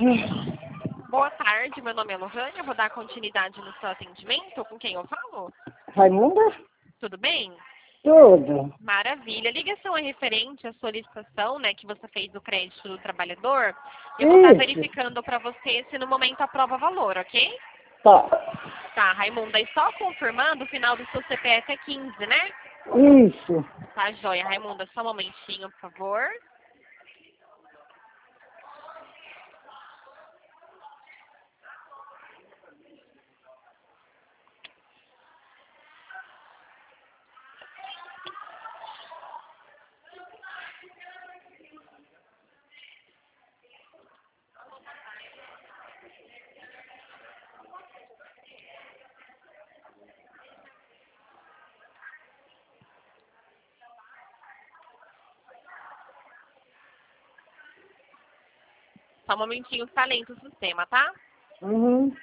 Boa tarde, meu nome é Lohane, vou dar continuidade no seu atendimento. Com quem eu falo? Raimunda? Tudo bem? Tudo. Maravilha. A ligação é referente à solicitação, né, que você fez do crédito do trabalhador. Eu vou estar Isso. verificando para você se no momento aprova valor, ok? Tá. Tá, Raimunda, e só confirmando, o final do seu CPF é 15, né? Isso. Tá, joia. Raimunda, só um momentinho, por favor. Só um momentinho, tá lento o sistema, tá? Uhum.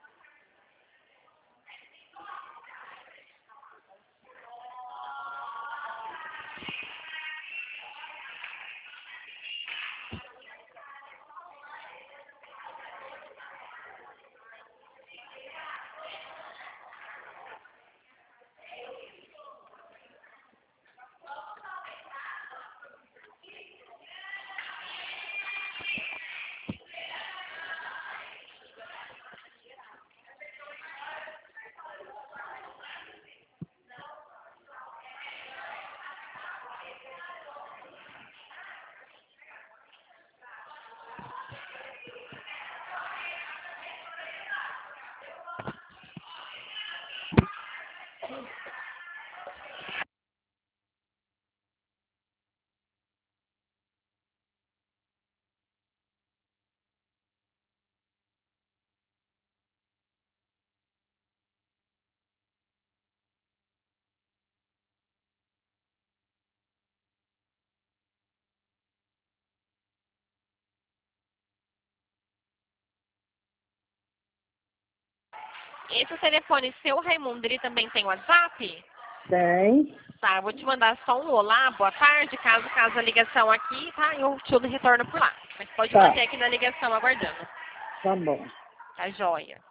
Esse telefone seu, Raimundo, ele também tem WhatsApp? Tem. Tá, eu vou te mandar só um olá, boa tarde, caso a ligação aqui, tá? Eu te retorno por lá. Mas pode Tá. manter aqui na ligação aguardando. Tá bom. Tá joia.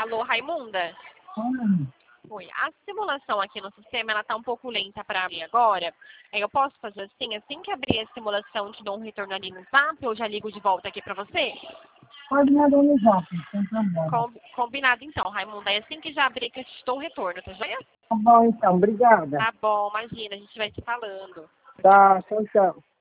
Alô, Raimunda? Oi. A simulação aqui no sistema, ela tá um pouco lenta para mim agora. Eu posso fazer assim que abrir a simulação, te dou um retorno ali no Zap, eu já ligo de volta aqui para você? Pode mandar no zap, sem problema. Combinado então, Raimunda. É assim que já abrir que eu te dou um retorno, tá joia? Tá bom, então. Obrigada. Tá bom, imagina, a gente vai se falando. Tá, tchau, tchau.